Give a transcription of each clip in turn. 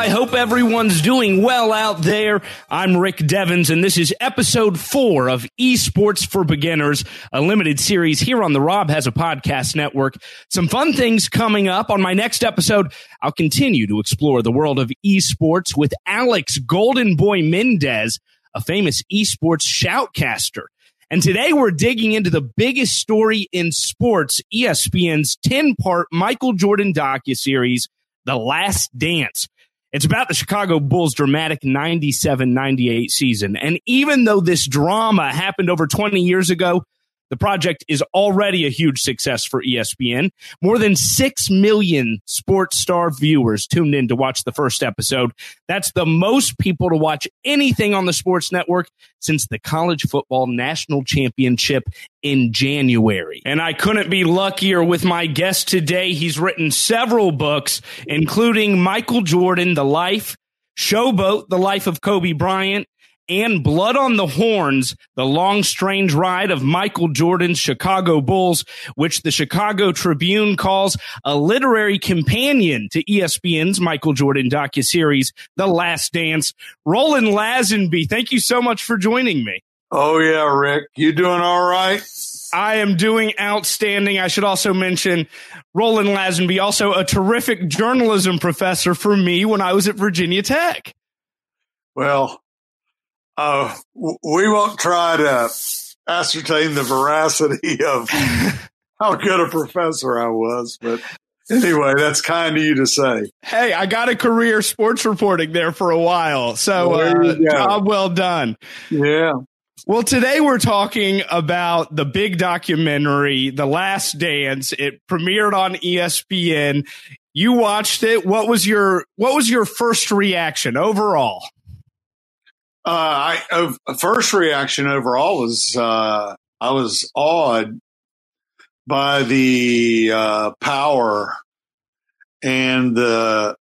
I hope everyone's doing well out there. I'm Rick Devens, and this is episode 4 of Esports for Beginners, a limited series here on the Rob Has a Podcast Network. Some fun things coming up. On my next episode, I'll continue to explore the world of esports with Alex Golden Boy Mendez, a famous esports shoutcaster. And today we're digging into the biggest story in sports, ESPN's 10-part Michael Jordan docuseries, The Last Dance. It's about the Chicago Bulls' dramatic 97-98 season. And even though this drama happened over 20 years ago, the project is already a huge success for ESPN. More than 6 million Sports Star viewers tuned in to watch the first episode. That's the most people to watch anything on the sports network since the College Football National Championship in January. And I couldn't be luckier with my guest today. He's written several books, including Michael Jordan, The Life, Showboat, The Life of Kobe Bryant, and Blood on the Horns, the long, strange ride of Michael Jordan's Chicago Bulls, which the Chicago Tribune calls a literary companion to ESPN's Michael Jordan docuseries, The Last Dance. Roland Lazenby, thank you so much for joining me. Oh, yeah, Rick. You doing all right? I am doing outstanding. I should also mention Roland Lazenby, also a terrific journalism professor for me when I was at Virginia Tech. Well, we won't try to ascertain the veracity of how good a professor I was, but anyway, that's kind of you to say. Hey, I got a career sports reporting there for a while, so job well done. Yeah. Well, today we're talking about the big documentary, The Last Dance. It premiered on ESPN. You watched it. What was your first reaction overall? First reaction overall was I was awed by the power and the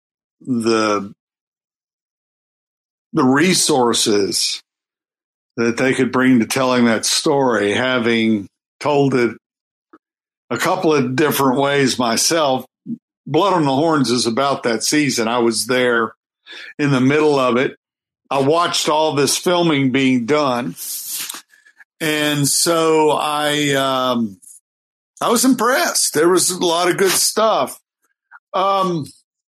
resources that they could bring to telling that story, having told it a couple of different ways myself. Blood on the Horns is about that season. I was there in the middle of it. I watched all this filming being done, and so I was impressed. There was a lot of good stuff. The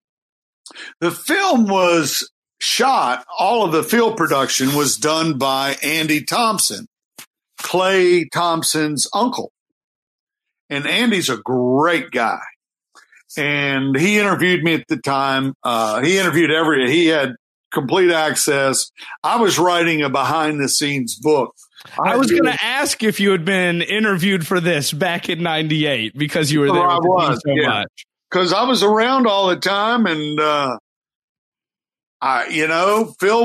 film was shot. All of the field production was done by Andy Thompson, Klay Thompson's uncle, and Andy's a great guy. And he interviewed me at the time. He had complete access. I was writing a behind-the-scenes book. I was going to ask if you had been interviewed for this back in '98 because you were there with the team so much. Because I was around all the time, and Phil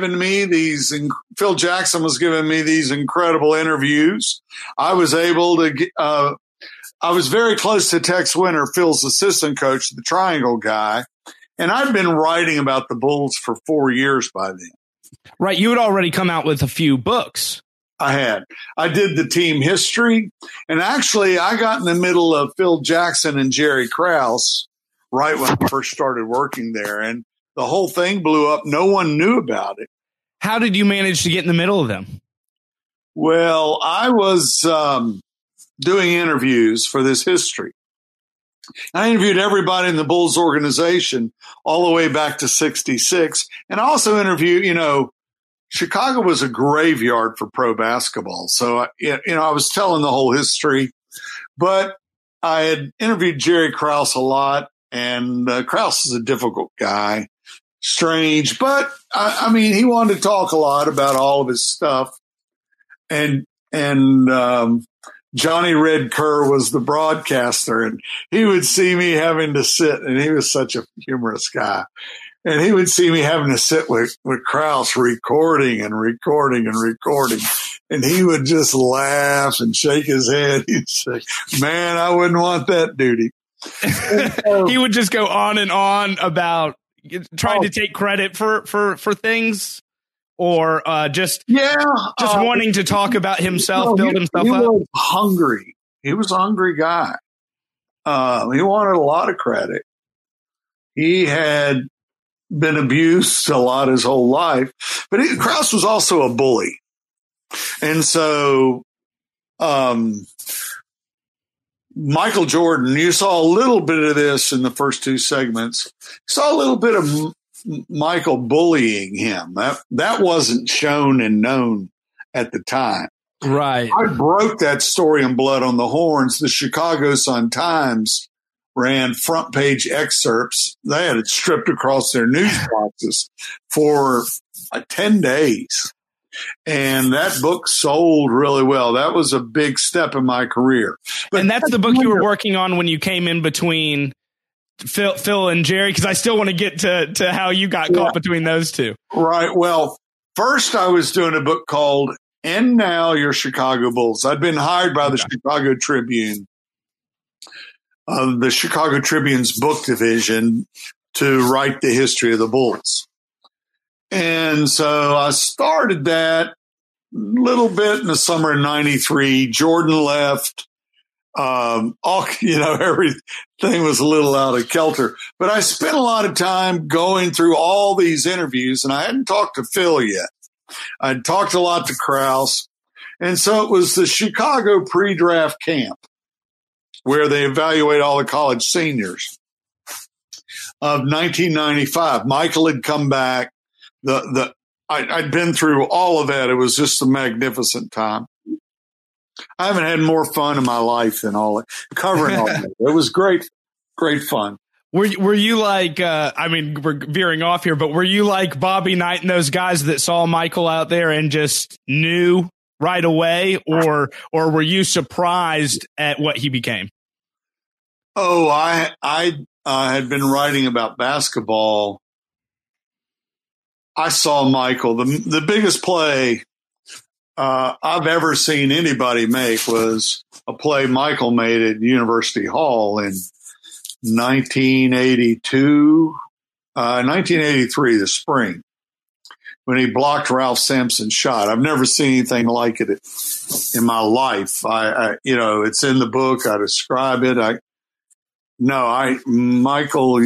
Jackson was giving me these incredible interviews. I was able to. I was very close to Tex Winter, Phil's assistant coach, the Triangle guy. And I'd been writing about the Bulls for 4 years by then. Right. You had already come out with a few books. I had. I did the team history. And actually, I got in the middle of Phil Jackson and Jerry Krause right when I first started working there. And the whole thing blew up. No one knew about it. How did you manage to get in the middle of them? Well, I was doing interviews for this history. I interviewed everybody in the Bulls organization all the way back to 66. And I also interviewed, Chicago was a graveyard for pro basketball. So, I was telling the whole history. But I had interviewed Jerry Krause a lot. And Krause is a difficult guy, strange. But, he wanted to talk a lot about all of his stuff. And Johnny Red Kerr was the broadcaster, and he would see me having to sit, and he was such a humorous guy. And he would see me having to sit with Krause recording. And he would just laugh and shake his head. He'd say, man, I wouldn't want that duty. He would just go on and on about trying to take credit for things. Or just wanting to talk about himself, build himself up? He was hungry. He was a hungry guy. He wanted a lot of credit. He had been abused a lot his whole life, but Krause was also a bully. And so, Michael Jordan, you saw a little bit of this in the first two segments. You saw a little bit of Michael bullying him. That wasn't shown and known at the time. Right. I broke that story in Blood on the Horns. The Chicago Sun-Times ran front page excerpts. They had it stripped across their news boxes for 10 days. And that book sold really well. That was a big step in my career. And that's the book you were working on when you came in between Phil and Jerry, because I still want to get to how you got caught between those two. Right. Well, first I was doing a book called And Now Your Chicago Bulls. I'd been hired by the Chicago Tribune, the Chicago Tribune's book division, to write the history of the Bulls. And so I started that a little bit in the summer of '93. Jordan left. Everything was a little out of kilter. But I spent a lot of time going through all these interviews, and I hadn't talked to Phil yet. I'd talked a lot to Krause. And so it was the Chicago pre-draft camp where they evaluate all the college seniors of 1995. Michael had come back. I'd been through all of that. It was just a magnificent time. I haven't had more fun in my life than covering all that. It was great fun. Were you like, we're veering off here, but were you like Bobby Knight and those guys that saw Michael out there and just knew right away, or were you surprised at what he became? Oh, I had been writing about basketball. I saw Michael. The biggest play I've ever seen anybody make was a play Michael made at University Hall in 1983, the spring, when he blocked Ralph Sampson's shot. I've never seen anything like it in my life. It's in the book. I describe it. Michael,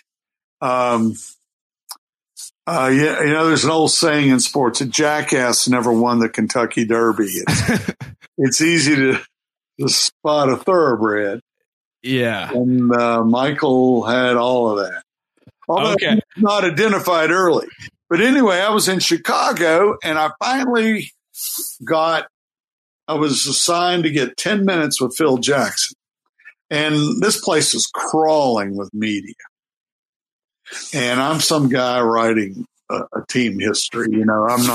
there's an old saying in sports: a jackass never won the Kentucky Derby. It's easy to spot a thoroughbred. Yeah. And Michael had all of that. Although okay. Not identified early. But anyway, I was in Chicago, and I finally I was assigned to get 10 minutes with Phil Jackson. And this place is crawling with media. And I'm some guy writing a team history. I'm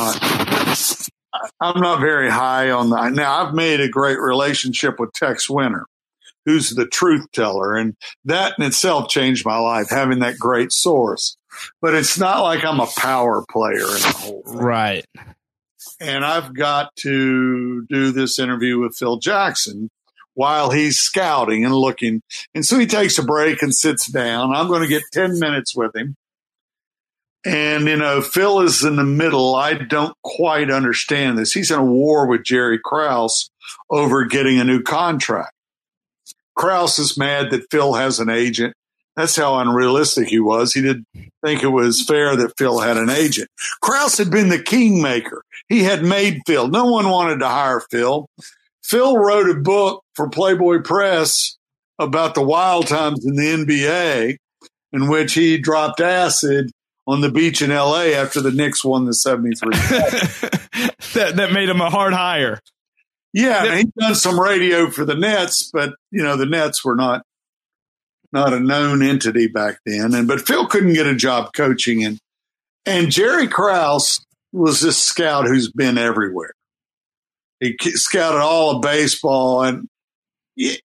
not very high on that. Now, I've made a great relationship with Tex Winter, who's the truth teller. And that in itself changed my life, having that great source. But it's not like I'm a power player in the whole thing. Right. And I've got to do this interview with Phil Jackson while he's scouting and looking. And so he takes a break and sits down. I'm going to get 10 minutes with him. And, Phil is in the middle. I don't quite understand this. He's in a war with Jerry Krause over getting a new contract. Krause is mad that Phil has an agent. That's how unrealistic he was. He didn't think it was fair that Phil had an agent. Krause had been the kingmaker. He had made Phil. No one wanted to hire Phil. Phil wrote a book for Playboy Press about the wild times in the NBA, in which he dropped acid on the beach in L.A. after the Knicks won the 73. that made him a hard hire. Yeah, and he'd done some radio for the Nets, but, the Nets were not a known entity back then. But Phil couldn't get a job coaching. And Jerry Krause was this scout who's been everywhere. He scouted all of baseball, and he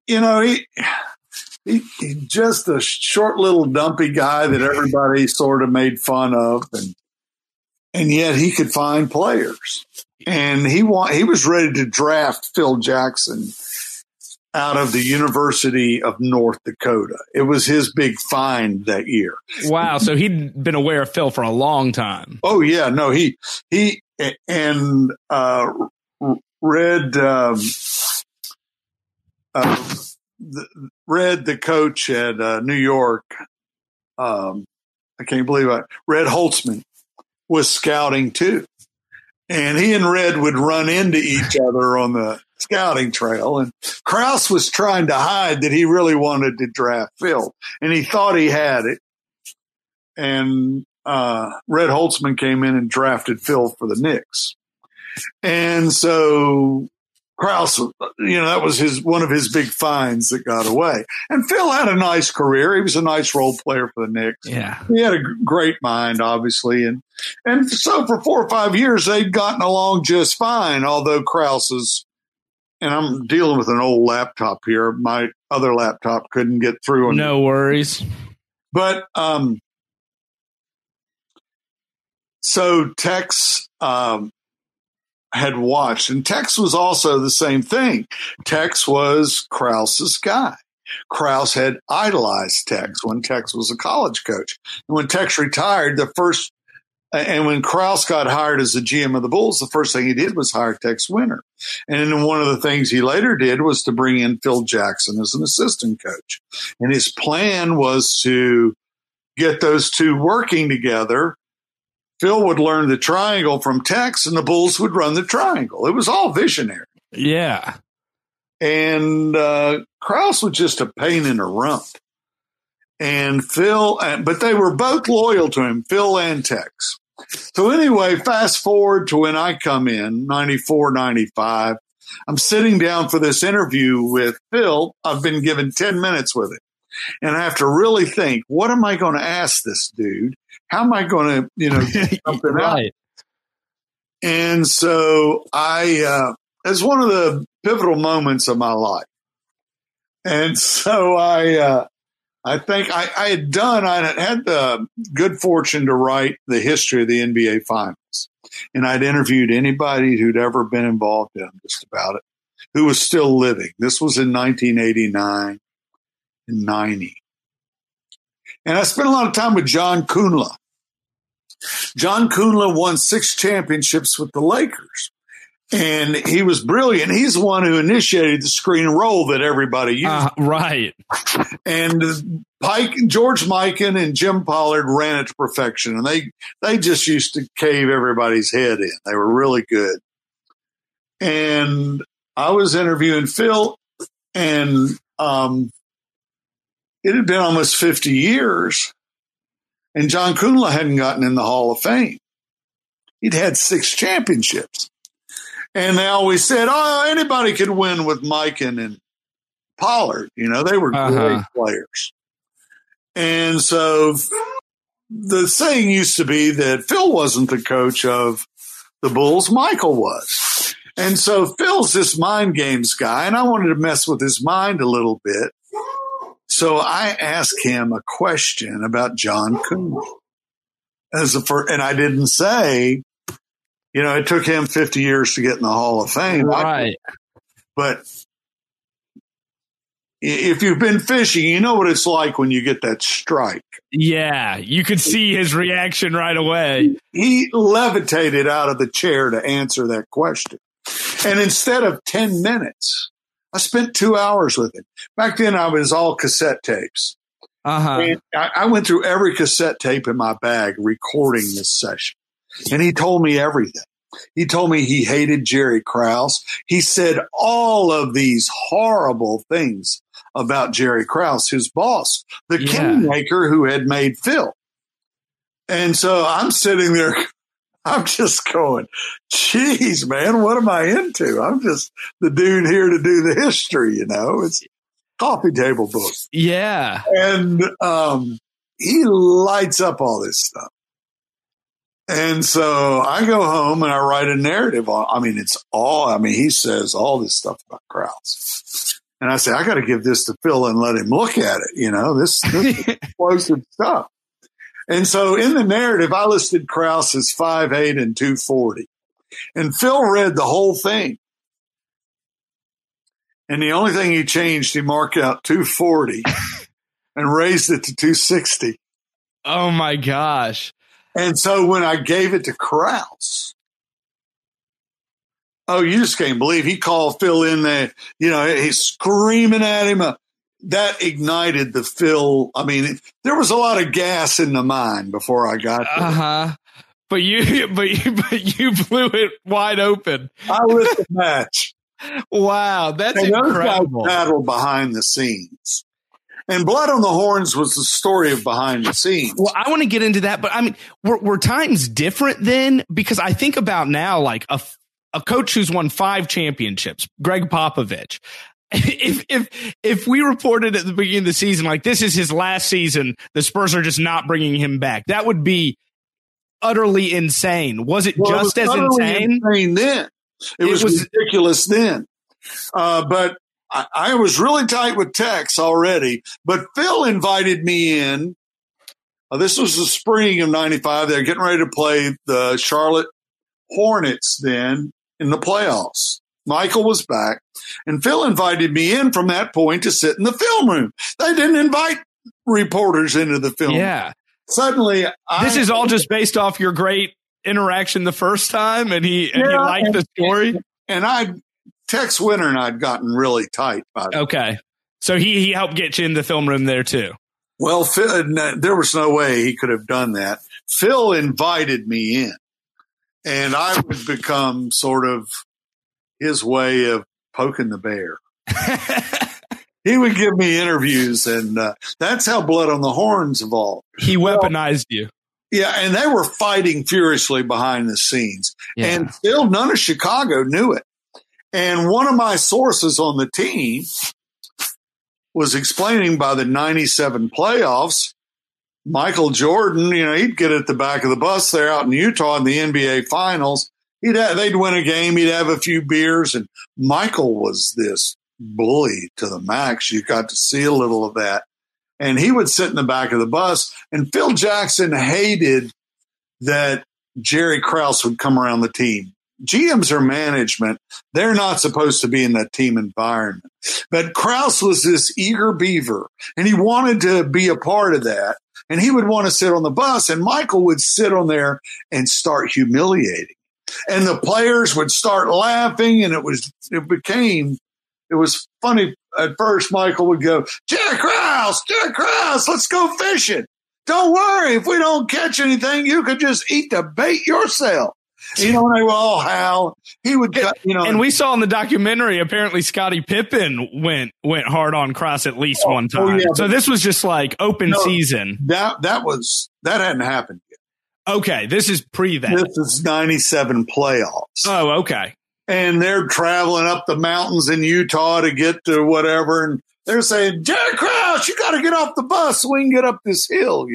just a short little dumpy guy that everybody sort of made fun of, and yet he could find players. And he was ready to draft Phil Jackson out of the University of North Dakota. It was his big find that year. Wow! So he'd been aware of Phil for a long time. Oh yeah, no, he read the coach at New York. I I can't believe it. Red Holtzman was scouting too. And he and Red would run into each other on the scouting trail. And Krause was trying to hide that he really wanted to draft Phil. And he thought he had it. And Red Holtzman came in and drafted Phil for the Knicks. And so Krause, that was one of his big finds that got away. And Phil had a nice career. He was a nice role player for the Knicks. Yeah. He had a great mind, obviously. And so for 4 or 5 years, they'd gotten along just fine, although Krause's, and I'm dealing with an old laptop here. My other laptop couldn't get through. No worries. But so Tex had watched, and Tex was also the same thing. Tex was Krause's guy. Krause had idolized Tex when Tex was a college coach. And when Tex retired, and when Krause got hired as the GM of the Bulls, the first thing he did was hire Tex Winter. And then one of the things he later did was to bring in Phil Jackson as an assistant coach. And his plan was to get those two working together. Phil would learn the triangle from Tex, and the Bulls would run the triangle. It was all visionary. Yeah. And Krause was just a pain in the rump. And Phil, but they were both loyal to him, Phil and Tex. So anyway, fast forward to when I come in, 94, 95. I'm sitting down for this interview with Phil. I've been given 10 minutes with him. And I have to really think, what am I going to ask this dude? How am I going to, get something right. out? And so it's one of the pivotal moments of my life. And so I think I had had the good fortune to write the history of the NBA Finals. And I'd interviewed anybody who'd ever been involved in them, just about it, who was still living. This was in 1989 and 90. And I spent a lot of time with John Kunla. John Kunla won 6 championships with the Lakers. And he was brilliant. He's the one who initiated the screen and roll that everybody used. Right. And George Mikan and Jim Pollard ran it to perfection. And they just used to cave everybody's head in. They were really good. And I was interviewing Phil, and it had been almost 50 years. And John Kunla hadn't gotten in the Hall of Fame. He'd had 6 championships. And they always said, anybody could win with Mikan and Pollard. They were great players. And so the saying used to be that Phil wasn't the coach of the Bulls, Michael was. And so Phil's this mind games guy, and I wanted to mess with his mind a little bit. So I asked him a question about John Kunla. And I didn't say, it took him 50 years to get in the Hall of Fame. Right. But if you've been fishing, you know what it's like when you get that strike. Yeah, you could see his reaction right away. He levitated out of the chair to answer that question. And instead of 10 minutes, I spent 2 hours with him. Back then, I was all cassette tapes. And I went through every cassette tape in my bag recording this session. And he told me everything. He told me he hated Jerry Krause. He said all of these horrible things about Jerry Krause, his boss, the kingmaker who had made Phil. And so I'm sitting there, I'm just going, geez, man, what am I into? I'm just the dude here to do the history, It's a coffee table book. Yeah. And he lights up all this stuff. And so I go home and I write a narrative on, he says all this stuff about Krause. And I say, I got to give this to Phil and let him look at it. This is explosive stuff. And so in the narrative, I listed Krause as 5'8" and 240. And Phil read the whole thing. And the only thing he changed, he marked out 240 and raised it to 260. Oh, my gosh. And so when I gave it to Krause, you just can't believe he called Phil in there. He's screaming at him. that ignited the Phil. I mean, there was a lot of gas in the mine before I got there. But you blew it wide open. I lit the match. Wow, that's incredible. Those guys battled behind the scenes. And Blood on the Horns was the story of behind the scenes. Well, I want to get into that, but I mean, were times different then? Because I think about now, like a coach who's won 5 championships, Greg Popovich. If we reported at the beginning of the season, like this is his last season, the Spurs are just not bringing him back, that would be utterly insane. Was it just as insane? Then it was ridiculous then. But I was really tight with Tex already. But Phil invited me in. This was the spring of '95. They're getting ready to play the Charlotte Hornets then in the playoffs. Michael was back, and Phil invited me in from that point to sit in the film room. They didn't invite reporters into the film room. Suddenly, this is all just based off your great interaction the first time, and he liked the story. And Tex Winter and I'd gotten really tight by that. Okay, so he helped get you in the film room there too. Well, Phil, there was no way he could have done that. Phil invited me in, and I would become sort of his way of poking the bear. He would give me interviews, and that's how Blood on the Horns evolved. He weaponized you. Yeah, and they were fighting furiously behind the scenes. Yeah. And still, none of Chicago knew it. And one of my sources on the team was explaining by the 97 playoffs, Michael Jordan, he'd get at the back of the bus there out in Utah in the NBA Finals. They'd win a game. He'd have a few beers. And Michael was this bully to the max. You got to see a little of that. And he would sit in the back of the bus. And Phil Jackson hated that Jerry Krause would come around the team. GMs are management. They're not supposed to be in that team environment. But Krause was this eager beaver, and he wanted to be a part of that. And he would want to sit on the bus, and Michael would sit on there and start humiliating. And the players would start laughing, and it was funny. At first, Michael would go, Jerry Krause, let's go fishing. Don't worry. If we don't catch anything, you could just eat the bait yourself. And they were all howl. He would cut, And we saw in the documentary, apparently Scottie Pippen went hard on Krause at least one time. Yeah, so this was just like open season. That hadn't happened yet. Okay. This is pre that. This is 97 playoffs. Oh, okay. And they're traveling up the mountains in Utah to get to whatever. And they're saying, Jerry Krause, you got to get off the bus so we can get up this hill,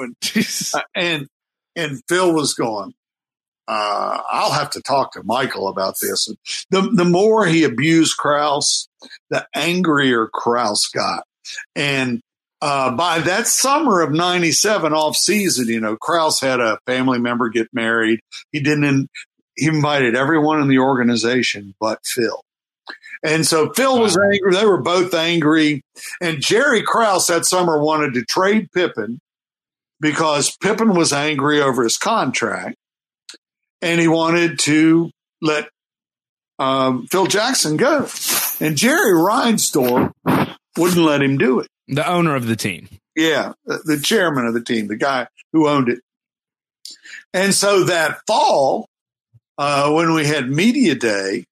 And Phil was going, I'll have to talk to Michael about this. And the more he abused Krause, the angrier Krause got. And by that summer of 97 off season, Krause had a family member get married. He invited everyone in the organization but Phil. And so Phil was angry. They were both angry. And Jerry Krause that summer wanted to trade Pippen because Pippen was angry over his contract. And he wanted to let Phil Jackson go. And Jerry Reinsdorf wouldn't let him do it. The owner of the team. Yeah, the chairman of the team, the guy who owned it. And so that fall, when we had media day,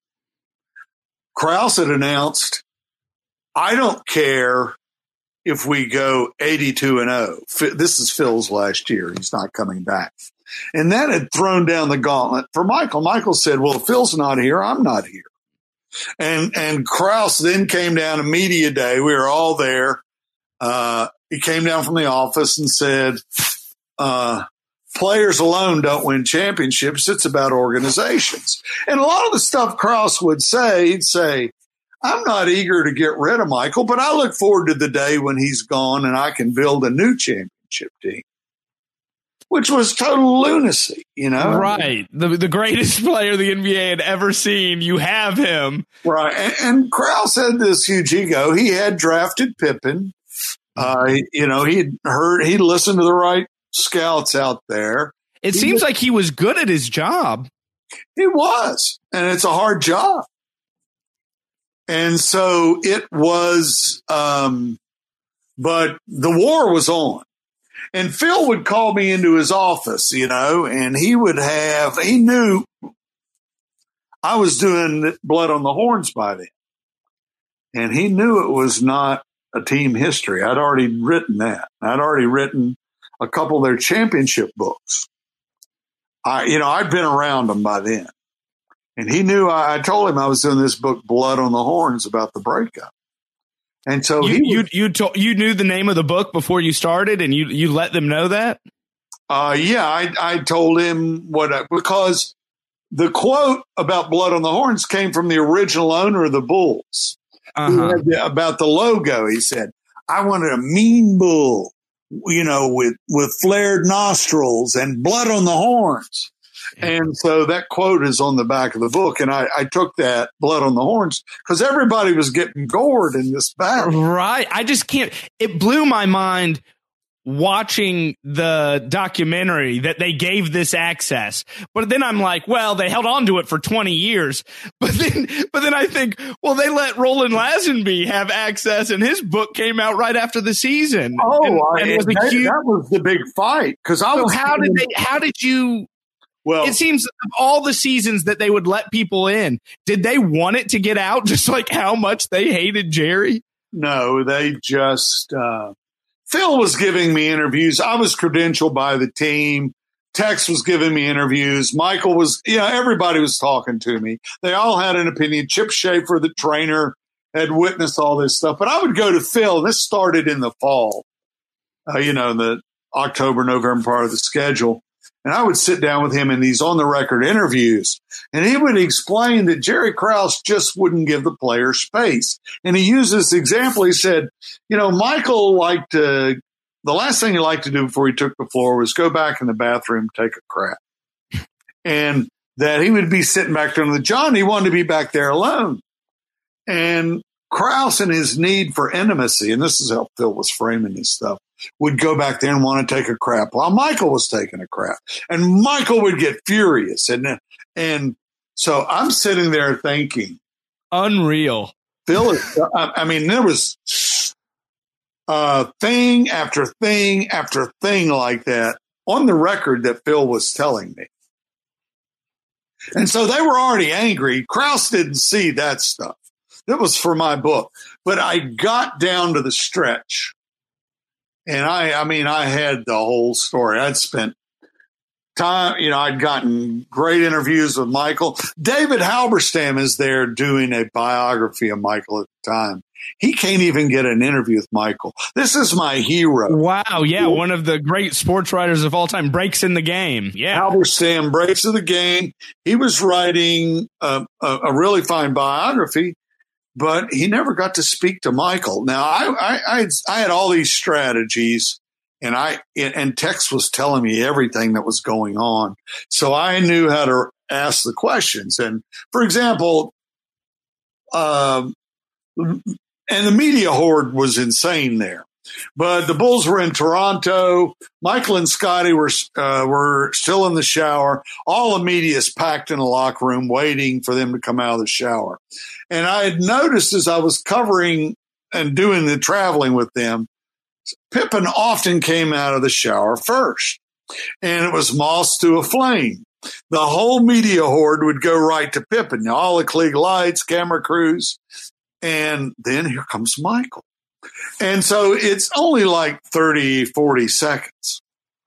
Krause had announced, I don't care if we go 82-0. This is Phil's last year. He's not coming back. And that had thrown down the gauntlet for Michael. Michael said, well, if Phil's not here, I'm not here. And Krause then came down to media day. We were all there. He came down from the office and said, players alone don't win championships. It's about organizations. And a lot of the stuff Krause would say, he'd say, I'm not eager to get rid of Michael, but I look forward to the day when he's gone and I can build a new championship team. Which was total lunacy, Right. The greatest player the NBA had ever seen. You have him. Right. And Krause had this huge ego. He had drafted Pippen. He'd listened to the right scouts out there. It seems like he was good at his job. He was. And it's a hard job. And so it was But the war was on. And Phil would call me into his office, and he knew I was doing Blood on the Horns by then. And he knew it was not a team history. I'd already written that. I'd already written a couple of their championship books. I'd been around them by then. And he knew I told him I was doing this book, Blood on the Horns, about the breakup. And so you knew the name of the book before you started, and you let them know that? I told him because the quote about Blood on the Horns came from the original owner of the Bulls. About the logo. He said, I wanted a mean bull, with flared nostrils and blood on the horns. And so that quote is on the back of the book. And I took that Blood on the Horns because everybody was getting gored in this battle. Right. I just can't. It blew my mind watching the documentary that they gave this access. But then I'm like, well, they held on to it for 20 years. But then I think, well, they let Roland Lazenby have access, and his book came out right after the season. That was the big fight. How did you? Well, it seems of all the seasons that they would let people in, did they want it to get out just like how much they hated Jerry? No, they just, Phil was giving me interviews. I was credentialed by the team. Tex was giving me interviews. Michael was, everybody was talking to me. They all had an opinion. Chip Schaefer, the trainer, had witnessed all this stuff. But I would go to Phil. This started in the fall, the October, November part of the schedule. And I would sit down with him in these on-the-record interviews, and he would explain that Jerry Krause just wouldn't give the player space. And he used this example. He said, Michael the last thing he liked to do before he took the floor was go back in the bathroom, take a crap. And that he would be sitting back there on the John. He wanted to be back there alone. And Krause and his need for intimacy, and this is how Phil was framing this stuff, would go back there and want to take a crap while Michael was taking a crap. And Michael would get furious. And so I'm sitting there thinking. Unreal. Phil, there was thing after thing after thing like that on the record that Phil was telling me. And so they were already angry. Krause didn't see that stuff. That was for my book. But I got down to the stretch. And I had the whole story. I'd spent time, I'd gotten great interviews with Michael. David Halberstam is there doing a biography of Michael at the time. He can't even get an interview with Michael. This is my hero. Wow. Yeah. One of the great sports writers of all time. Breaks in the game. Yeah. Halberstam, Breaks in the Game. He was writing a really fine biography. But he never got to speak to Michael. Now, I had all these strategies, and Tex was telling me everything that was going on. So I knew how to ask the questions. And, for example, and the media horde was insane there. But the Bulls were in Toronto. Michael and Scotty were still in the shower. All the media is packed in the locker room waiting for them to come out of the shower. And I had noticed as I was covering and doing the traveling with them, Pippen often came out of the shower first. And it was moss to a flame. The whole media horde would go right to Pippen. All the Klieg lights, camera crews. And then here comes Michael. And so it's only like 30, 40 seconds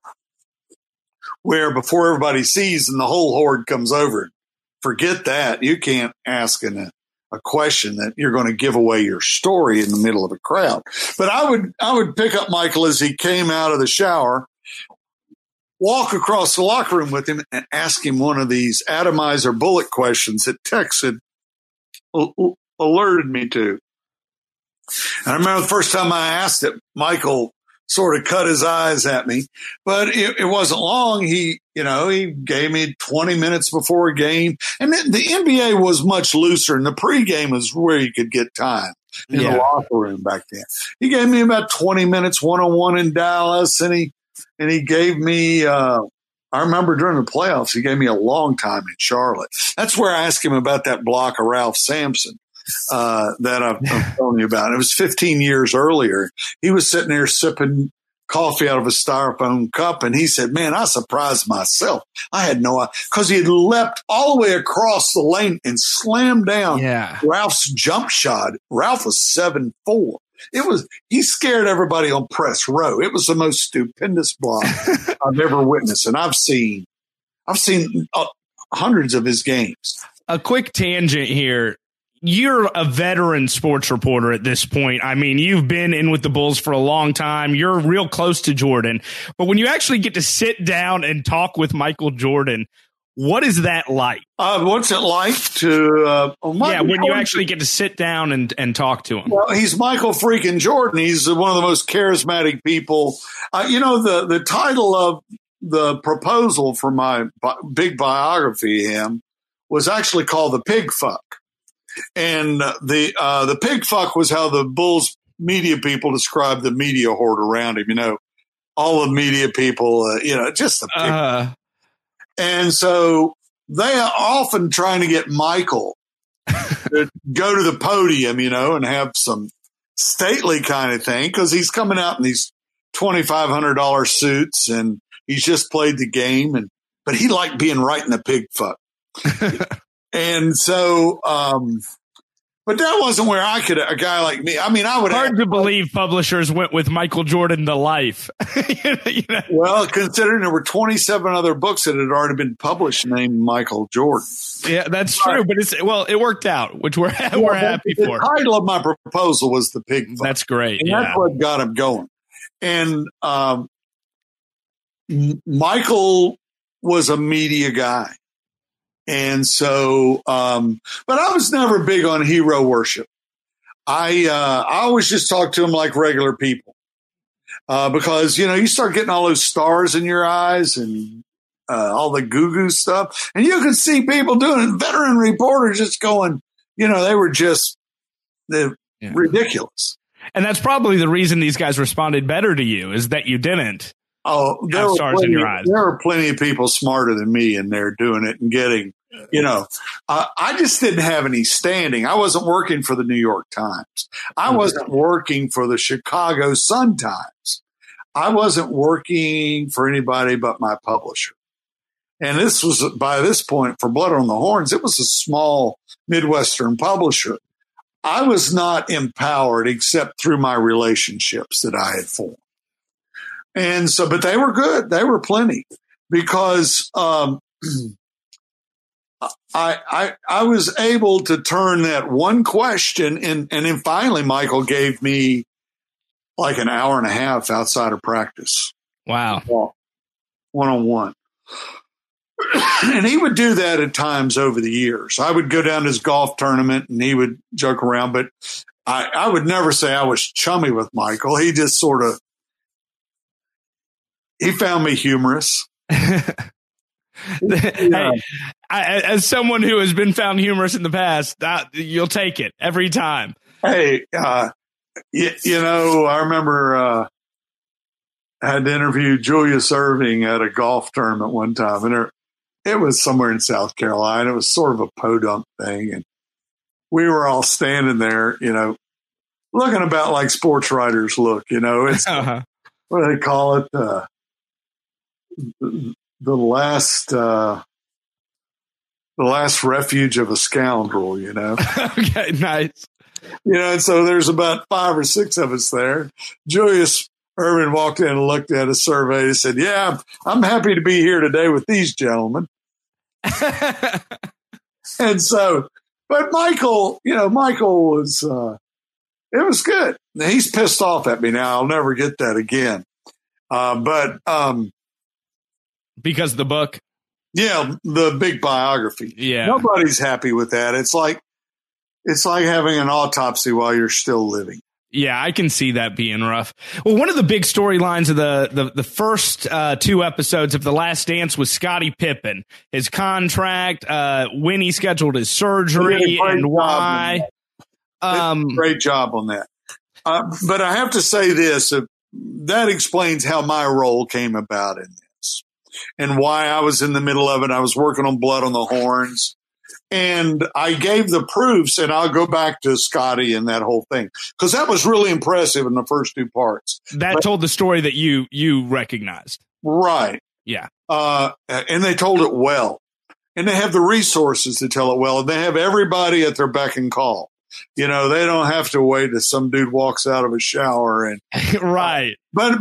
where before everybody sees and the whole horde comes over. Forget that. You can't ask a question that you're going to give away your story in the middle of a crowd. But I would pick up Michael as he came out of the shower, walk across the locker room with him and ask him one of these atomizer bullet questions that Tex had alerted me to. And I remember the first time I asked it, Michael sort of cut his eyes at me, but it wasn't long. He gave me 20 minutes before a game. And the NBA was much looser, and the pregame was where you could get time in the locker room back then. He gave me about 20 minutes one-on-one in Dallas, and he gave me I remember during the playoffs, he gave me a long time in Charlotte. That's where I asked him about that block of Ralph Sampson. that I'm telling you about. It was 15 years earlier. He was sitting there sipping coffee out of a styrofoam cup, and he said, "Man, I surprised myself. I had no idea," because he had leapt all the way across the lane and slammed down Ralph's jump shot. Ralph was 7'4". He scared everybody on press row. It was the most stupendous block I've ever witnessed, and I've seen hundreds of his games. A quick tangent here. You're a veteran sports reporter at this point. I mean, you've been in with the Bulls for a long time. You're real close to Jordan. But when you actually get to sit down and talk with Michael Jordan, what is that like? What's it like to... when you actually get to sit down and talk to him. Well, he's Michael freaking Jordan. He's one of the most charismatic people. The title of the proposal for my big biography of him was actually called The Pig Fuck. And the pig fuck was how the Bulls media people described the media horde around him. All the media people, just the pig. And so they are often trying to get Michael to go to the podium, and have some stately kind of thing, because he's coming out in these $2,500 suits and he's just played the game, but he liked being right in the pig fuck. And so, but that wasn't where a guy like me, I mean, I would hard to believe publishers went with Michael Jordan to life. Well, considering there were 27 other books that had already been published named Michael Jordan. Yeah, that's true. But it worked out, which we're happy for. The title of my proposal was The Pig Fuck. That's great. And that's what got him going. And Michael was a media guy. And so, but I was never big on hero worship. I always just talked to him like regular people, because, you start getting all those stars in your eyes and, all the goo-goo stuff. And you could see people doing it, veteran reporters just going, they were just ridiculous. And that's probably the reason these guys responded better to you, is that you didn't. Oh, there were stars in your eyes. There are plenty of people smarter than me in there doing it and getting, I just didn't have any standing. I wasn't working for the New York Times. I wasn't working for the Chicago Sun-Times. I wasn't working for anybody but my publisher. And this was, by this point, for Blood on the Horns, it was a small Midwestern publisher. I was not empowered except through my relationships that I had formed. And so, but they were good. They were plenty, because I was able to turn that one question, and then finally Michael gave me like an hour and a half outside of practice. Wow. One-on-one. And he would do that at times over the years. I would go down to his golf tournament and he would joke around, but I would never say I was chummy with Michael. He just sort of, he found me humorous. Hey, as someone who has been found humorous in the past, you'll take it every time. Hey, I remember I had to interview Julius Erving at a golf tournament one time, and it was somewhere in South Carolina. It was sort of a podunk thing, and we were all standing there, looking about like sports writers look. It's what do they call it? The last refuge of a scoundrel, Okay, nice. And so there's about 5 or 6 of us there. Julius Erving walked in and looked at a survey and said, "Yeah, I'm happy to be here today with these gentlemen." And so, but Michael was, it was good. He's pissed off at me now. I'll never get that again. Because the book? Yeah, the big biography. Yeah. Nobody's happy with that. It's like having an autopsy while you're still living. Yeah, I can see that being rough. Well, one of the big storylines of the first 2 episodes of The Last Dance was Scottie Pippen, his contract, when he scheduled his surgery, and why. Great job on that. But I have to say this, that explains how my role came about in this and why I was in the middle of it. I was working on Blood on the Horns. And I gave the proofs, and I'll go back to Scotty and that whole thing, because that was really impressive in the first 2 parts. That told the story that you recognized. Right. Yeah. And they told it well. And they have the resources to tell it well. And they have everybody at their beck and call. You know, they don't have to wait as some dude walks out of a shower. And right. But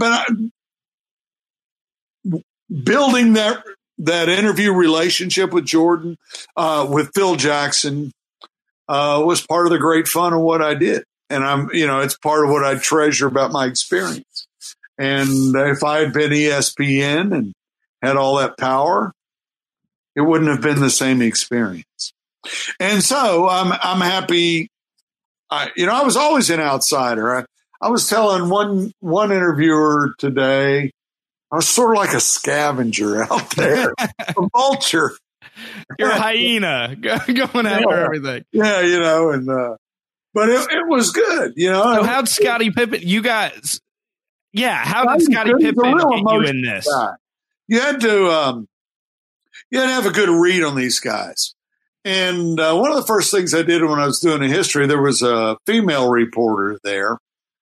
building that interview relationship with Jordan, with Phil Jackson, was part of the great fun of what I did. And it's part of what I treasure about my experience. And if I had been ESPN and had all that power, it wouldn't have been the same experience. And so I'm happy. I was always an outsider. I was telling one interviewer today, I was sort of like a scavenger out there, a vulture. You're a hyena going after everything. Yeah, but it was good, So how'd Scottie Pippen, you guys, how did Scottie Pippen get you in this? Guy. You had to have a good read on these guys. And one of the first things I did when I was doing a history, there was a female reporter there.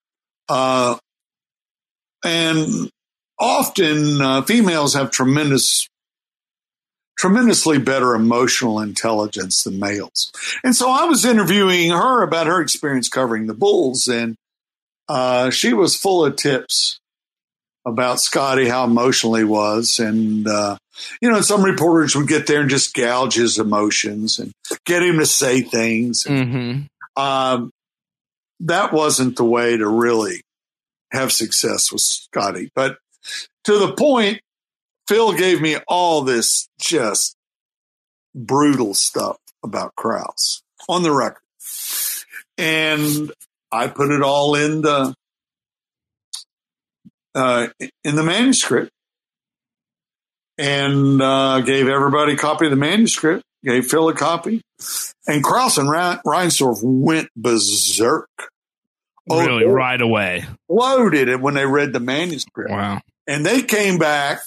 And often females have tremendously better emotional intelligence than males. And so I was interviewing her about her experience covering the Bulls, and she was full of tips about Scotty, how emotional he was. And, some reporters would get there and just gouge his emotions and get him to say things. Mm-hmm. That wasn't the way to really have success with Scotty. But to the point, Phil gave me all this just brutal stuff about Krause on the record. And I put it all in the manuscript, and gave everybody a copy of the manuscript, gave Phil a copy, and Krause and Reinsdorf went berserk. Really, right away. Loaded it when they read the manuscript. Wow. And they came back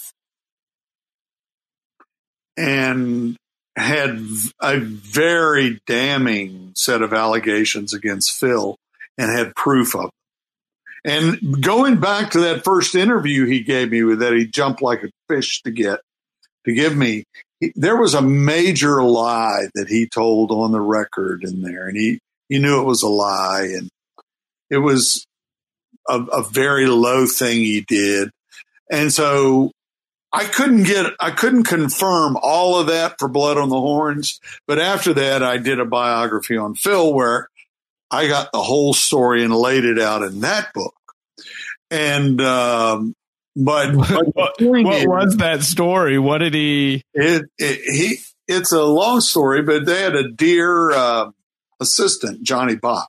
and had a very damning set of allegations against Phil and had proof of it. And going back to that first interview he gave me with that he jumped like a fish to give me, there was a major lie that he told on the record in there. And he knew it was a lie. And it was a very low thing he did. And so I couldn't confirm all of that for Blood on the Horns. But after that, I did a biography on Phil where I got the whole story and laid it out in that book. And, what was that story? What did he? It's a long story, but they had a dear assistant, Johnny Bach.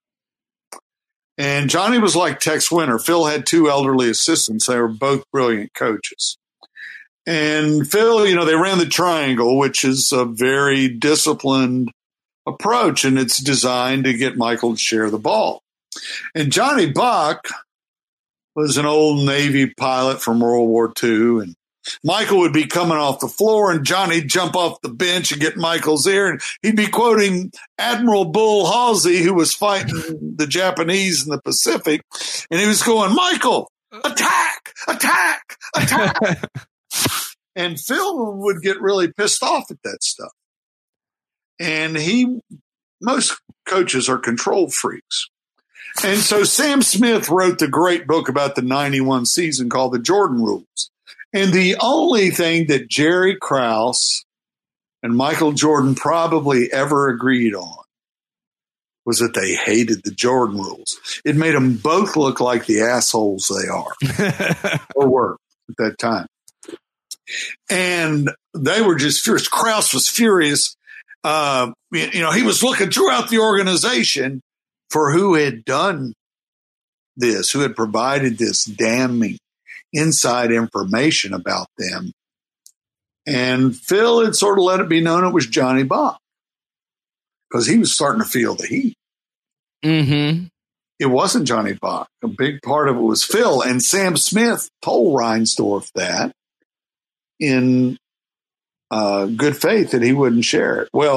And Johnny was like Tex Winter. Phil had 2 elderly assistants. They were both brilliant coaches. And Phil, they ran the triangle, which is a very disciplined approach, and it's designed to get Michael to share the ball. And Johnny Bach was an old Navy pilot from World War II, and Michael would be coming off the floor, and Johnny'd jump off the bench and get Michael's ear, and he'd be quoting Admiral Bull Halsey, who was fighting the Japanese in the Pacific, and he was going, "Michael, attack, attack, attack." And Phil would get really pissed off at that stuff. And most coaches are control freaks. And so Sam Smith wrote the great book about the 91 season called The Jordan Rules. And the only thing that Jerry Krause and Michael Jordan probably ever agreed on was that they hated the Jordan Rules. It made them both look like the assholes they are or were at that time. And they were just furious. Krause was furious. He was looking throughout the organization for who had done this, who had provided this damning inside information about them. And Phil had sort of let it be known it was Johnny Bach because he was starting to feel the heat. Mm-hmm. It wasn't Johnny Bach. A big part of it was Phil. And Sam Smith told Reinsdorf that in good faith that he wouldn't share it. Well,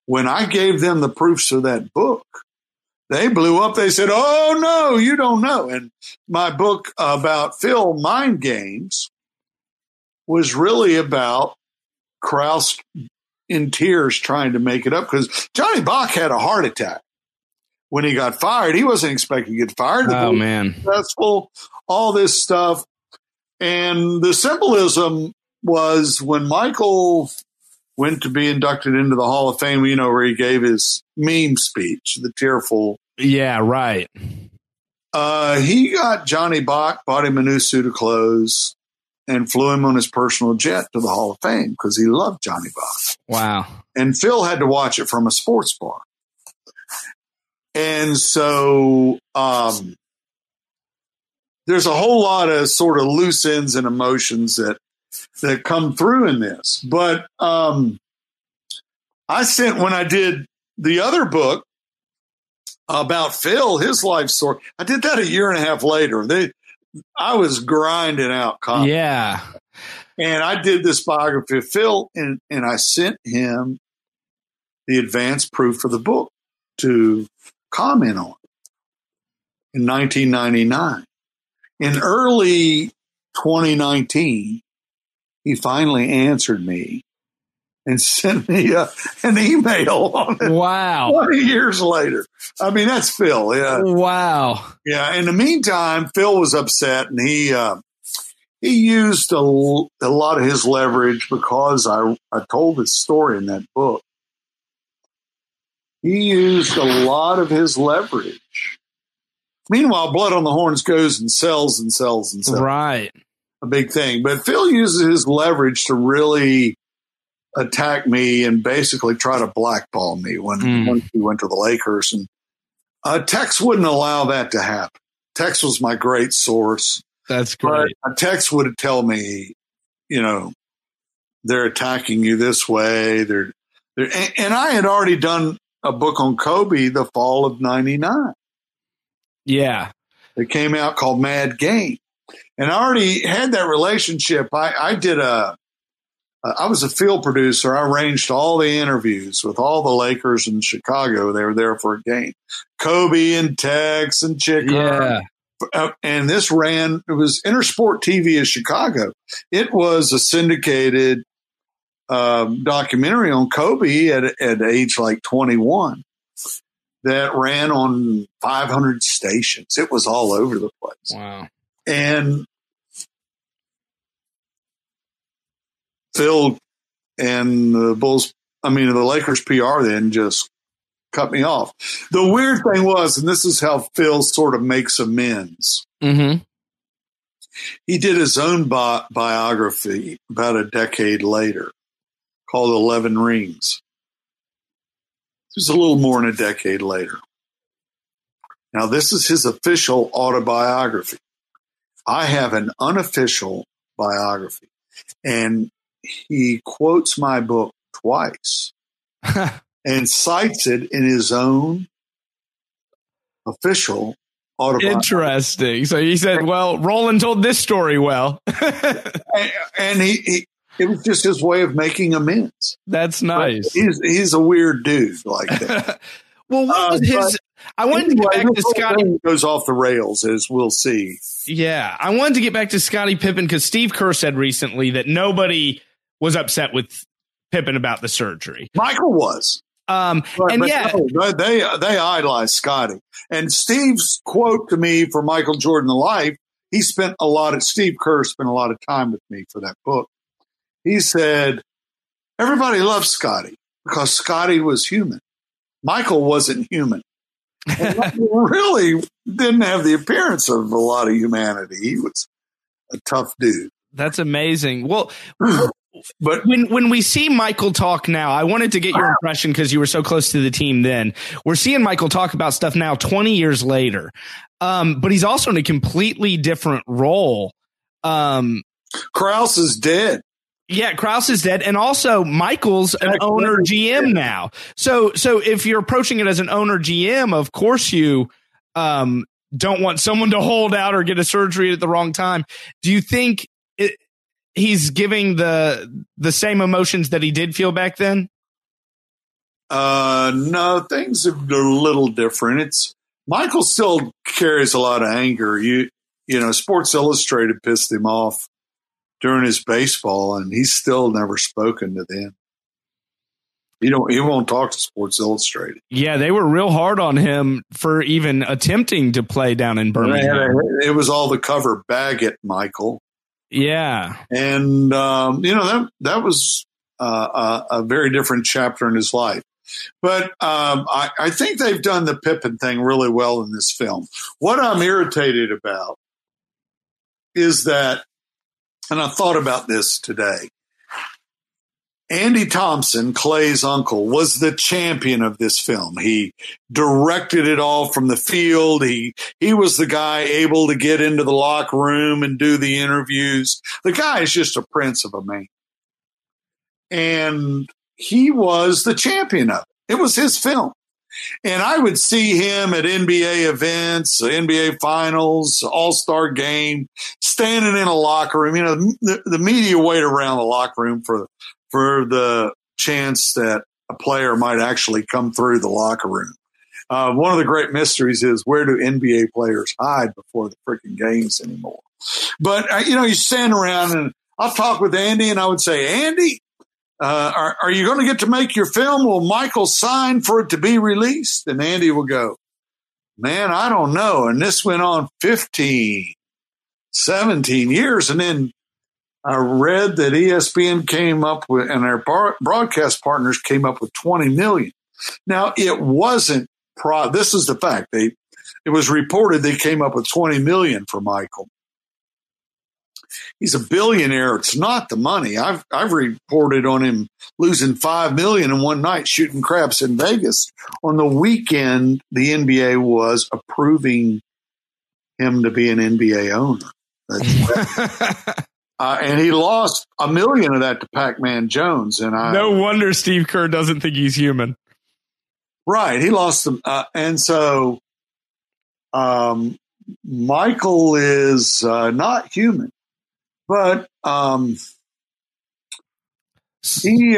when I gave them the proofs of that book, they blew up. They said, "Oh, no, you don't know." And my book about Phil, Mind Games, was really about Krause in tears trying to make it up because Johnny Bach had a heart attack when he got fired. He wasn't expecting to get fired. Oh, man. Successful, all this stuff. And the symbolism was when Michael went to be inducted into the Hall of Fame, where he gave his meme speech, the tearful. Yeah, right. He got Johnny Bach, bought him a new suit of clothes, and flew him on his personal jet to the Hall of Fame because he loved Johnny Bach. Wow. And Phil had to watch it from a sports bar. And so there's a whole lot of sort of loose ends and emotions that come through in this. But when I did the other book about Phil, his life story, I did that a year and a half later. I was grinding out copies. Yeah. And I did this biography of Phil, and I sent him the advance proof for the book to comment on in 1999. In early 2019, he finally answered me and sent me an email on it. Wow. 20 years later. I mean, that's Phil. Yeah. Wow. Yeah. In the meantime, Phil was upset, and he used a lot of his leverage because I told his story in that book. He used a lot of his leverage. Meanwhile, Blood on the Horns goes and sells and sells and sells. Right. A big thing. But Phil uses his leverage to really attack me and basically try to blackball me when he went to the Lakers. And Tex wouldn't allow that to happen. Tex was my great source. That's great. But Tex would tell me, they're attacking you this way. And I had already done a book on Kobe, the fall of '99. Yeah. It came out called Mad Game. And I already had that relationship. I was a field producer. I arranged all the interviews with all the Lakers in Chicago. They were there for a game. Kobe and Tex and Chick. Yeah. And this it was Intersport TV of Chicago. It was a syndicated documentary on Kobe at age like 21 that ran on 500 stations. It was all over the place. Wow. And Phil and the Lakers PR then just cut me off. The weird thing was, and this is how Phil sort of makes amends. Mm-hmm. He did his own biography about a decade later called 11 Rings. It was a little more than a decade later. Now, this is his official autobiography. I have an unofficial biography, and he quotes my book twice and cites it in his own official autobiography. Interesting. So he said, well, Roland told this story well. and it was just his way of making amends. That's nice. He's a weird dude like that. Well, what was his... I wanted to get back to Scottie. Goes off the rails, as we'll see. Yeah, I wanted to get back to Scottie Pippen because Steve Kerr said recently that nobody was upset with Pippen about the surgery. Michael was. No, they idolized Scottie. And Steve's quote to me for Michael Jordan: The Life, Steve Kerr spent a lot of time with me for that book. He said, everybody loves Scottie because Scottie was human. Michael wasn't human. And really didn't have the appearance of a lot of humanity. He was a tough dude. That's amazing. Well, but when we see Michael talk now, I wanted to get your impression because you were so close to the team then. We're seeing Michael talk about stuff now 20 years later. But he's also in a completely different role. Krause is dead. Yeah, Krause is dead. And also Michael's an owner GM now. So if you're approaching it as an owner GM, of course you don't want someone to hold out or get a surgery at the wrong time. Do you think he's giving the same emotions that he did feel back then? No, things are a little different. Michael still carries a lot of anger. You know, Sports Illustrated pissed him off during his baseball, and he's still never spoken to them. He won't talk to Sports Illustrated. Yeah, they were real hard on him for even attempting to play down in Birmingham. It was all the cover Baggett, Michael. Yeah, and that was a very different chapter in his life. But I think they've done the Pippen thing really well in this film. What I'm irritated about is that, and I thought about this today, Andy Thompson, Clay's uncle, was the champion of this film. He directed it all from the field. He was the guy able to get into the locker room and do the interviews. The guy is just a prince of a man. And he was the champion of it. It was his film. And I would see him at NBA events, NBA finals, all-star game, standing in a locker room. You know, the media wait around the locker room for the chance that a player might actually come through the locker room. One of the great mysteries is, where do NBA players hide before the freaking games anymore? But, you stand around, and I'll talk with Andy, and I would say, Andy, are you going to get to make your film? Will Michael sign for it to be released? And Andy will go, man, I don't know. And this went on 15, 17 years. And then I read that ESPN came up with, and their broadcast partners came up with $20 million. Now, it wasn't, this is the fact. It was reported they came up with $20 million for Michael. He's a billionaire. It's not the money. I've reported on him losing $5 million in one night shooting craps in Vegas. On the weekend, the NBA was approving him to be an NBA owner. And he lost $1 million of that to Pac-Man Jones. And no wonder Steve Kerr doesn't think he's human. Right. He lost them. And so Michael is not human. But he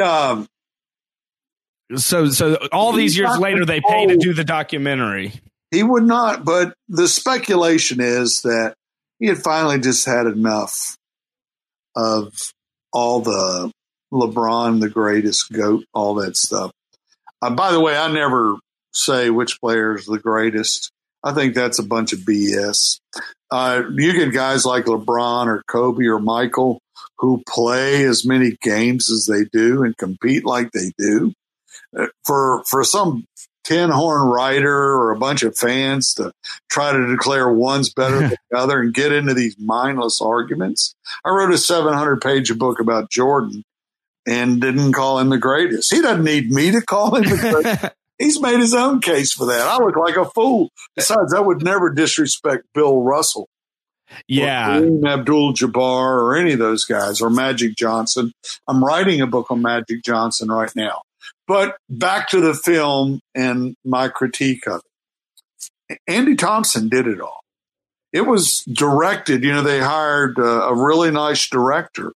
so all these years later, they pay to do the documentary. He would not, but the speculation is that he had finally just had enough of all the LeBron, the greatest GOAT, all that stuff. By the way, I never say which player is the greatest. I think that's a bunch of BS. You get guys like LeBron or Kobe or Michael who play as many games as they do and compete like they do. For some tin-horn writer or a bunch of fans to try to declare one's better than the other and get into these mindless arguments. I wrote a 700-page book about Jordan and didn't call him the greatest. He doesn't need me to call him the greatest. He's made his own case for that. I look like a fool. Besides, I would never disrespect Bill Russell. Yeah. Or Kareem Abdul-Jabbar or any of those guys, or Magic Johnson. I'm writing a book on Magic Johnson right now. But back to the film and my critique of it. Andy Thompson did it all. It was directed. They hired a really nice director.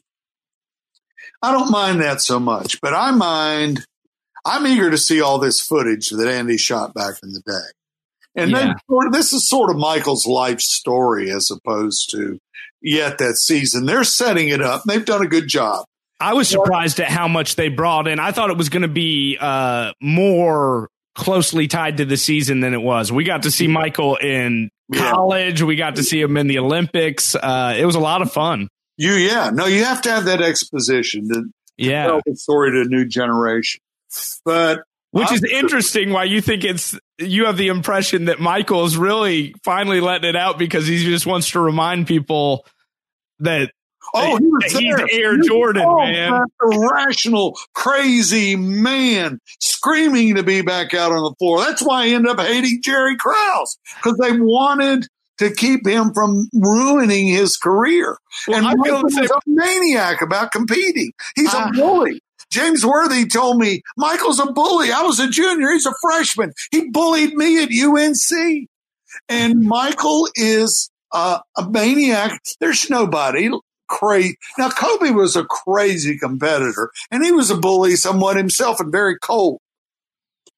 I don't mind that so much, but I'm eager to see all this footage that Andy shot back in the day. And this is sort of Michael's life story as opposed to yet that season. They're setting it up. They've done a good job. I was surprised at how much they brought in. I thought it was going to be more closely tied to the season than it was. We got to see Michael in college. We got to see him in the Olympics. It was a lot of fun. You have to have that exposition to tell the story to a new generation. But which is interesting why you think you have the impression that Michael is really finally letting it out because he just wants to remind people that he's Air Jordan, man. That irrational, crazy man screaming to be back out on the floor. That's why I ended up hating Jerry Krause, because they wanted to keep him from ruining his career. Well, and Michael is a maniac about competing. He's a bully. James Worthy told me, Michael's a bully. I was a junior. He's a freshman. He bullied me at UNC. And Michael is a maniac. There's nobody crazy. Now, Kobe was a crazy competitor, and he was a bully somewhat himself and very cold.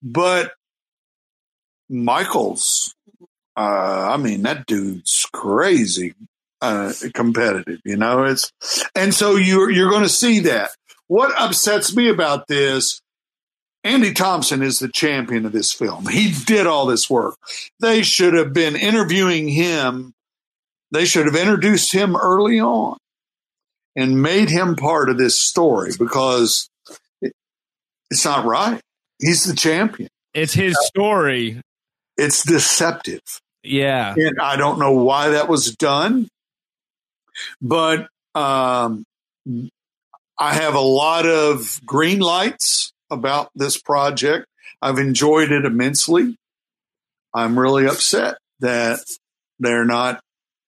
But Michael's, that dude's crazy competitive, and so you're going to see that. What upsets me about this, Andy Thompson is the champion of this film. He did all this work. They should have been interviewing him. They should have introduced him early on and made him part of this story, because it's not right. He's the champion. It's his story. It's deceptive. Yeah. And I don't know why that was done, but I have a lot of green lights about this project. I've enjoyed it immensely. I'm really upset that they're not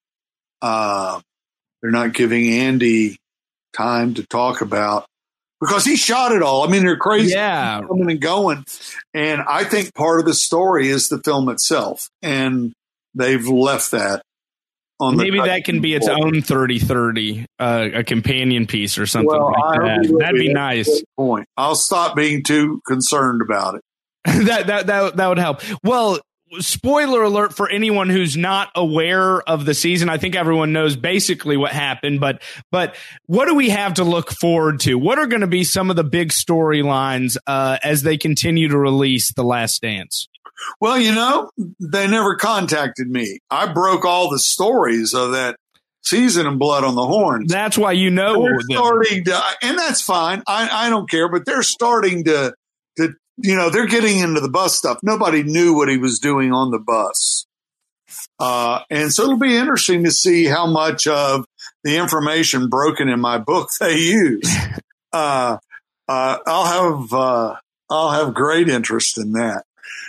giving Andy time to talk about, because he shot it all. I mean, they're crazy, coming and going. And I think part of the story is the film itself, and they've left that on maybe that can be its own 30-30, a companion piece or something like that. That'd be nice. Point. I'll stop being too concerned about it. that would help. Well, spoiler alert for anyone who's not aware of the season. I think everyone knows basically what happened, but what do we have to look forward to? What are going to be some of the big storylines as they continue to release The Last Dance? Well, they never contacted me. I broke all the stories of that season in Blood on the Horns. That's why they're starting to, and that's fine. I don't care, but they're starting to they're getting into the bus stuff. Nobody knew what he was doing on the bus. And so it'll be interesting to see how much of the information broken in my book they use. I'll have great interest in that.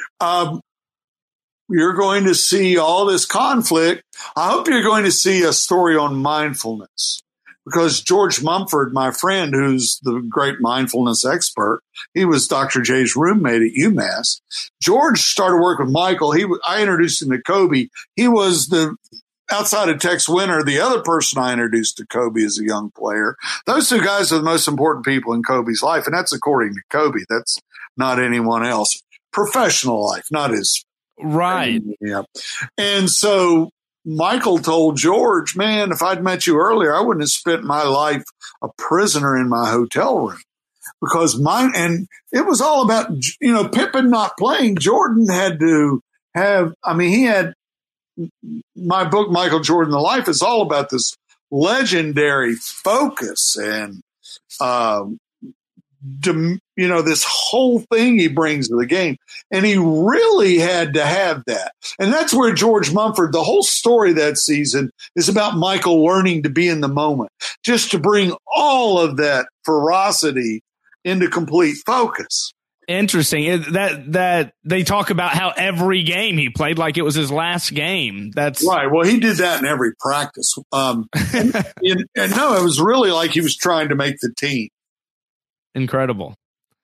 You're going to see all this conflict. I hope you're going to see a story on mindfulness, because George Mumford, my friend, who's the great mindfulness expert, he was Dr. J's roommate at UMass. George started work with Michael. I introduced him to Kobe. He was outside of Tex Winter, the other person I introduced to Kobe as a young player. Those two guys are the most important people in Kobe's life, and that's according to Kobe. That's not anyone else. Professional life, not his. Right. Yeah. And so Michael told George, man, if I'd met you earlier, I wouldn't have spent my life a prisoner in my hotel room, because and it was all about, Pippen not playing. Jordan had to he had my book, Michael Jordan, The Life, is all about this legendary focus and, this whole thing he brings to the game. And he really had to have that. And that's where George Mumford, the whole story that season is about Michael learning to be in the moment, just to bring all of that ferocity into complete focus. Interesting that they talk about how every game he played like it was his last game. That's right. Well, he did that in every practice. And no, it was really like he was trying to make the team. Incredible.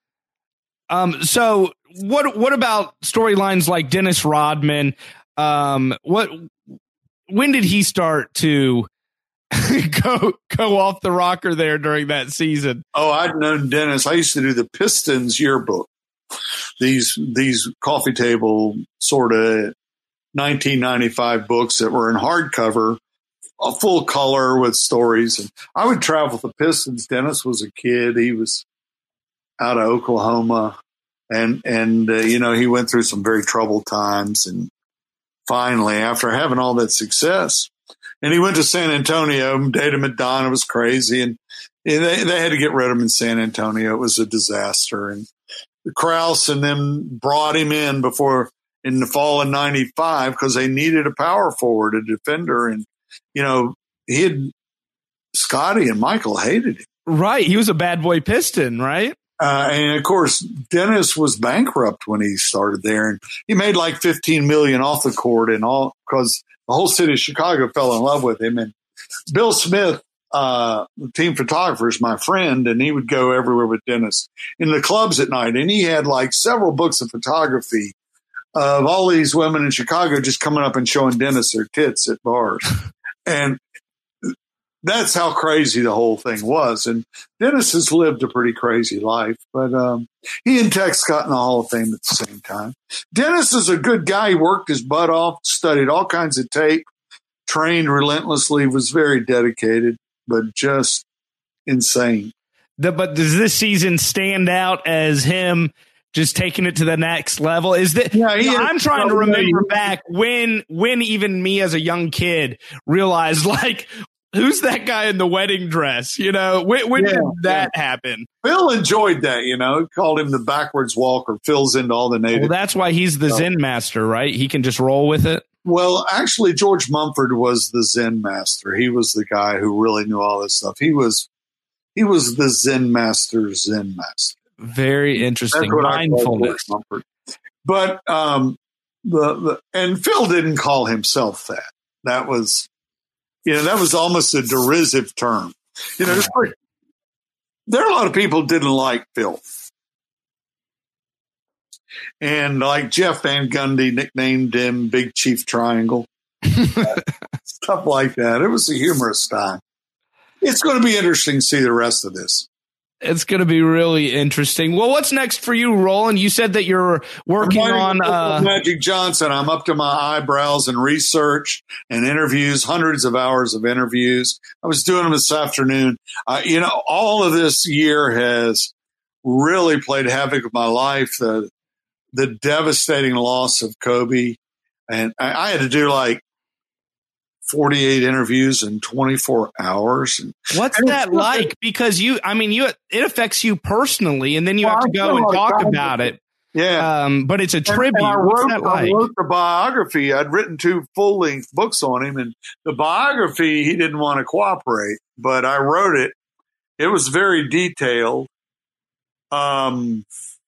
So what about storylines like Dennis Rodman? When did he start to go off the rocker there during that season? Oh, I'd known Dennis. I used to do the Pistons yearbook. These coffee table sort of 1995 books that were in hardcover, a full color with stories. And I would travel with the Pistons. Dennis was a kid. He was out of Oklahoma, and he went through some very troubled times. And finally, after having all that success, and he went to San Antonio, dated Madonna, was crazy, and they had to get rid of him in San Antonio. It was a disaster. And Krause and them brought him in in the fall of 95 because they needed a power forward, a defender. And, Scotty and Michael hated him. Right. He was a bad boy Piston, right? And of course, Dennis was bankrupt when he started there, and he made like $15 million off the court, and all because the whole city of Chicago fell in love with him. And Bill Smith, the team photographer, is my friend, and he would go everywhere with Dennis in the clubs at night. And he had like several books of photography of all these women in Chicago just coming up and showing Dennis their tits at bars. And that's how crazy the whole thing was. And Dennis has lived a pretty crazy life, but he and Tex got in the Hall of Fame at the same time. Dennis is a good guy. He worked his butt off, studied all kinds of tape, trained relentlessly, was very dedicated, but just insane. But does this season stand out as him just taking it to the next level? Is that I'm trying to remember back when even me as a young kid realized, like, who's that guy in the wedding dress? You know, when did that happen? Phil enjoyed that, you know. He called him the backwards walker, fills into all the native. Well, that's why he's the Zen master, right? He can just roll with it. Well, actually, George Mumford was the Zen master. He was the guy who really knew all this stuff. He was the Zen master. Very interesting. Mindfulness. But and Phil didn't call himself that. That was, that was almost a derisive term. There are a lot of people who didn't like Phil. And like Jeff Van Gundy nicknamed him Big Chief Triangle. Stuff like that. It was a humorous time. It's going to be interesting to see the rest of this. It's going to be really interesting. Well, what's next for you, Roland? You said that you're working on Magic Johnson. I'm up to my eyebrows in research and interviews, hundreds of hours of interviews. I was doing them this afternoon. All of this year has really played havoc with my life. The devastating loss of Kobe, and I had to do like 48 interviews in 24 hours. What's that like? Because it affects you personally, and then you have to go and talk about it. Yeah. But it's a tribute. I What's that like? I wrote the biography. I'd written 2 full-length books on him, and the biography, he didn't want to cooperate, but I wrote it. It was very detailed. And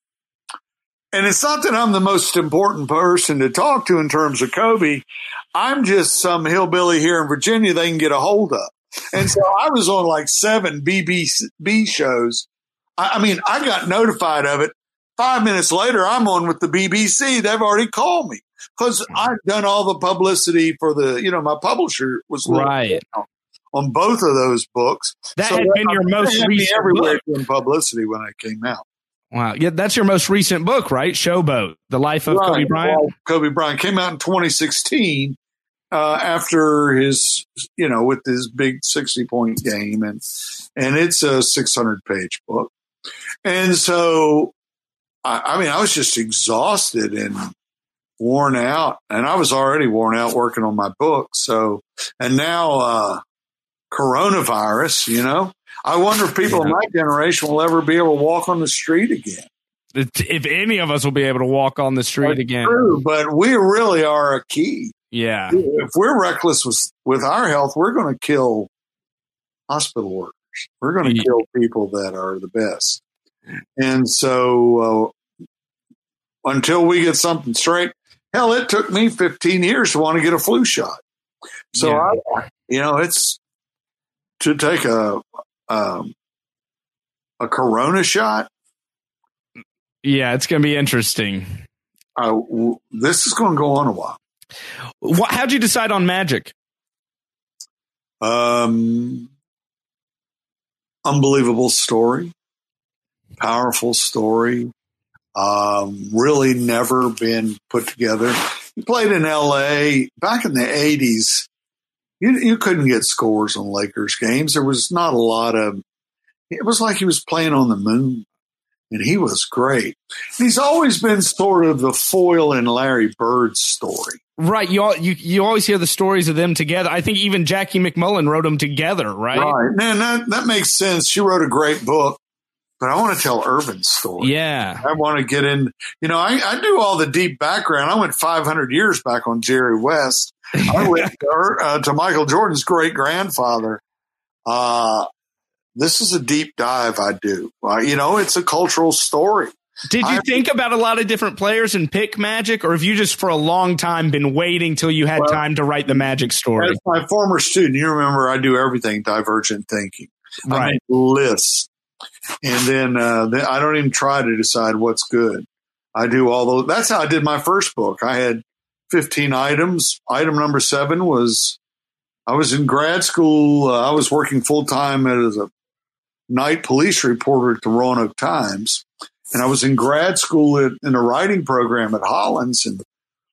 it's not that I'm the most important person to talk to in terms of Kobe. I'm just some hillbilly here in Virginia they can get a hold of. And so I was on like 7 BBC shows. I got notified of it. 5 minutes later, I'm on with the BBC. They've already called me because I've done all the publicity for my publisher was right on both of those books. That had been your most recent everywhere doing publicity when I came out. Wow. Yeah, that's your most recent book, right? Showboat, The Life of Kobe Bryant. Kobe Bryant came out in 2016 after his, with his big 60-point game. And it's a 600-page book. And so, I was just exhausted and worn out. And I was already worn out working on my book. So, and now coronavirus, I wonder if people in my generation will ever be able to walk on the street again. If any of us will be able to walk on the street again. True, but we really are a key. Yeah. If we're reckless with our health, we're going to kill hospital workers. We're going to kill people that are the best. And so until we get something straight, hell, it took me 15 years to want to get a flu shot. So, it's to take a corona shot. Yeah, it's going to be interesting. This is going to go on a while. How'd you decide on Magic? Unbelievable story, powerful story. Really never been put together. He played in L.A. back in the 80s. You couldn't get scores on Lakers games. There was not a lot of. It was like he was playing on the moon, and he was great. He's always been sort of the foil in Larry Bird's story. Right. You always hear the stories of them together. I think even Jackie McMullen wrote them together, right? Right. Man, that makes sense. She wrote a great book, but I want to tell Irvin's story. Yeah. I want to get in. I do all the deep background. I went 500 years back on Jerry West. I went to Michael Jordan's great-grandfather. This is a deep dive I do. It's a cultural story. Did you think about a lot of different players and pick Magic, or have you just for a long time been waiting till you had time to write the Magic story? As my former student, you remember I do everything divergent thinking. Right. I make lists. And then I don't even try to decide what's good. I do all those. That's how I did my first book. I had 15 items. Item number 7 was I was in grad school. I was working full time as a night police reporter at the Roanoke Times. And I was in grad school in a writing program at Hollins. And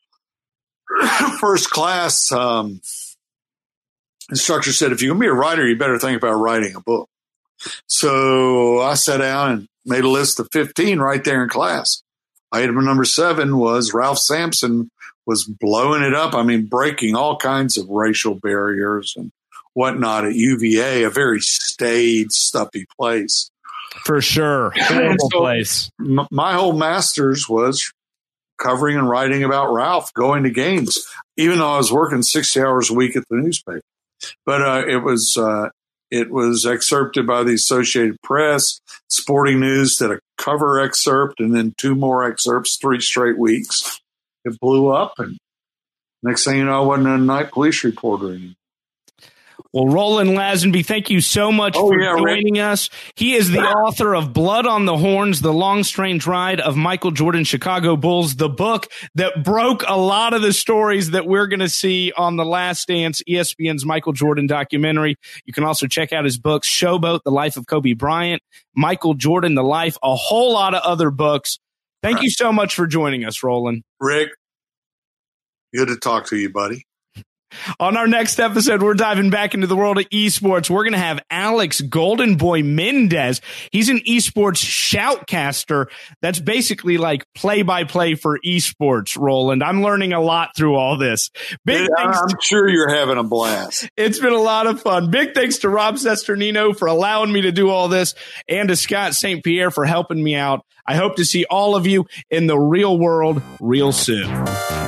first class, instructor said, if you're going to be a writer, you better think about writing a book. So I sat down and made a list of 15 right there in class. Item number 7 was Ralph Sampson was blowing it up. I mean, breaking all kinds of racial barriers and whatnot at UVA, a very staid, stuffy place. For sure. Horrible place. My whole master's was covering and writing about Ralph, going to games, even though I was working 60 hours a week at the newspaper. But it was excerpted by the Associated Press. Sporting News did a cover excerpt and then 2 more excerpts, 3 straight weeks. It blew up, and next thing you know, I wasn't a night police reporter anymore. Well, Roland Lazenby, thank you so much for joining us. He is the author of Blood on the Horns, The Long Strange Ride of Michael Jordan's Chicago Bulls, the book that broke a lot of the stories that we're going to see on The Last Dance, ESPN's Michael Jordan documentary. You can also check out his books, Showboat, The Life of Kobe Bryant, Michael Jordan, The Life, a whole lot of other books. Thank you so much for joining us, Roland. Rick, good to talk to you, buddy. On our next episode, we're diving back into the world of esports. We're going to have Alex Golden Boy Mendez. He's an esports shoutcaster. That's basically like play-by-play for esports, Roland. I'm learning a lot through all this. I'm sure you're having a blast. It's been a lot of fun. Big thanks to Rob Sesternino for allowing me to do all this, and to Scott St. Pierre for helping me out. I hope to see all of you in the real world real soon.